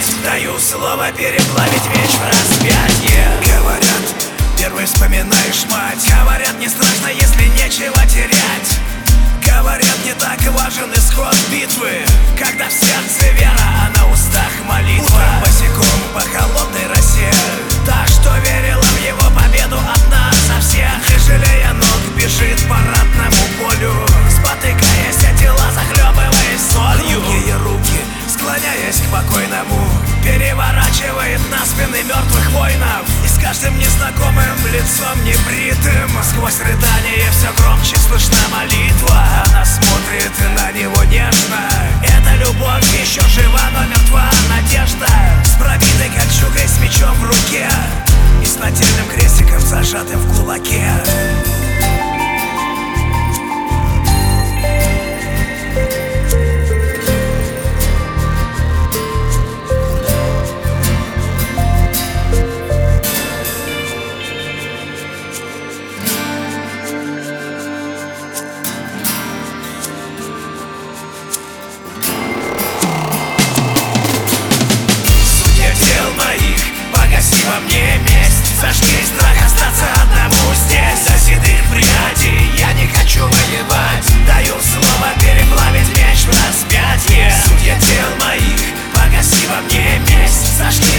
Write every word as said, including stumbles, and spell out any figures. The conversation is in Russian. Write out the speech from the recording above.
месть. Даю слово переплавить меч в распятие. Говорят, первый вспоминаешь мать. Говорят, не страшно, если нечего терять. Говорят, не так важен исход битвы, когда в сердце вера, а на устах молитва. Утром босиком по холодной росе, та, что верила в его победу, одна за всех. Не жалея ног, бежит по ратному полю, спотыкаясь о тела, захлебываясь солью. Ее руки, склоняясь к покойному, переворачивает на спины мертвых воинов. И с каждым незнакомым лицом небритым, сквозь рыдание все громче слышна молитва. Она смотрит на него нежно. Эта любовь еще жива, но мертва надежда. С пробитой кольчугой, с мечом в руке и с нательным крестиком, зажатым в кулаке. Во мне месть, зажги страх остаться одному здесь. За седых прядей я не хочу воевать. Даю слово переплавить меч в распятие. Судья дел моих, погаси во мне месть. Зажги